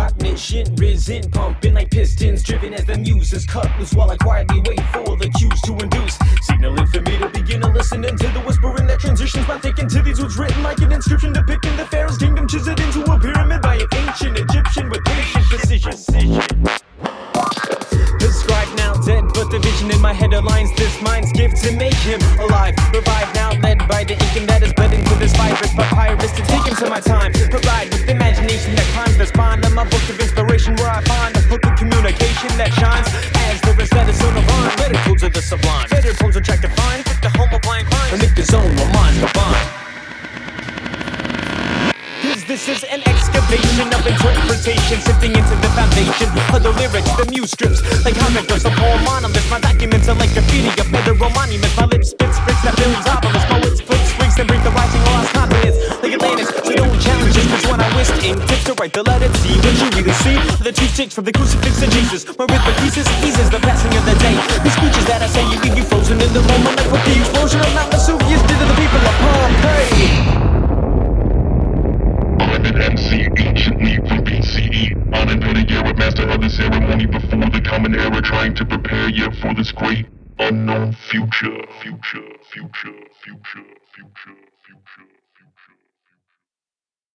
cognition risen, pumping like pistons, driven as the muses cut loose while I quietly wait for the cues to induce, signaling for me to begin to listen into the whispering that transitions my thinking to these words written like an inscription depicting the Pharaoh's kingdom chiseled into a pyramid by an ancient Egyptian with patient precision. Described now dead, but the vision in my head aligns this mind's gift to make him alive. Revived now, led by the ink and that is bled into this virus papyrus to take him to my time. Provide with imagination that climbs the spine of my book of inspiration, where I find the hook of communication that shines as the Rosetta Stone of Vine. Better tools of the sublime, better poems attract to find, put the home of blind minds, and make the zone where minds combine. This is an excavation of interpretation, sifting into the foundation of the lyrics, the muse strips like hieroglyphs, a poem monolith. My documents are like graffiti, a federal monument. My lips spit bricks that builds obelisks. My wits flip sprigs and bring the rising lost confidence like Atlantis. So don't challenge us, cause when I whisked in tips to write the letter T, what you really see the two sticks from the crucifix of Jesus. My rhythmic pieces eases the passing of the day. The speeches that I say you leave you frozen in the moment, like what the explosion of Mount Vesuvius did to the people of Pompeii. I'm an MC, anciently from BCE. I'm an Pettigera, master of the ceremony before the common era, trying to prepare you for this great unknown future.